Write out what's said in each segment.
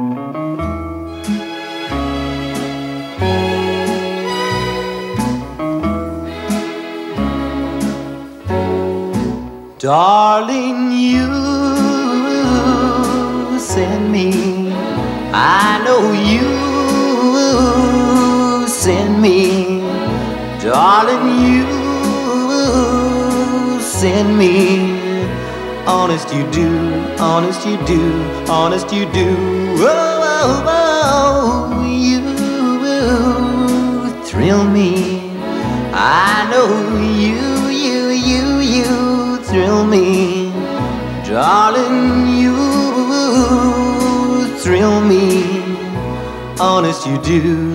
Darling, you send me. I know you send me. Darling, you send me. Honest you do, honest you do, honest you do. Oh, oh, oh, you thrill me. I know you thrill me. Darling, you thrill me. Honest you do.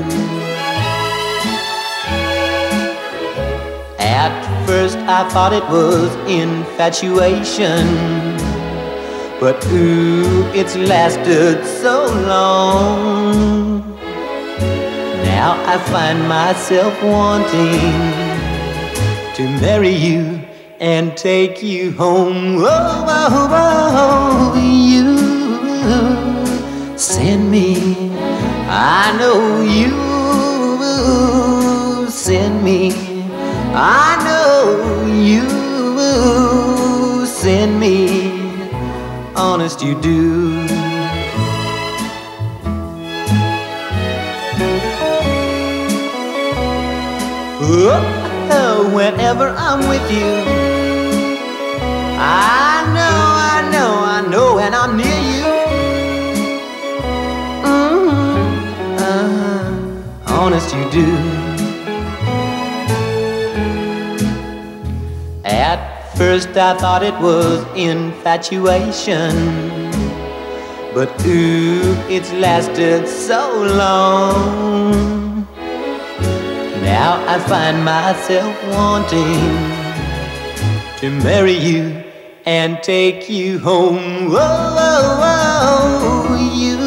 At first I thought it was infatuation, but ooh, it's lasted so long. Now I find myself wanting to marry you and take you home. Oh, oh, oh, you send me. I know you send me. I know you send me. Honest you do. Oh, whenever I'm with you, I know, when I'm near you. Honest you do. At first I thought it was infatuation, but ooh, it's lasted so long. Now I find myself wanting to marry you and take you home. Oh, oh, oh, you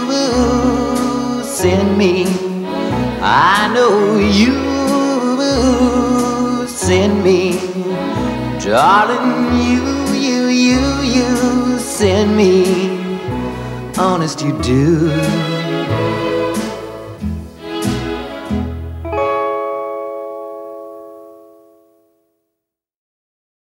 send me. I know you send me. Darling, you send me. Honest you do.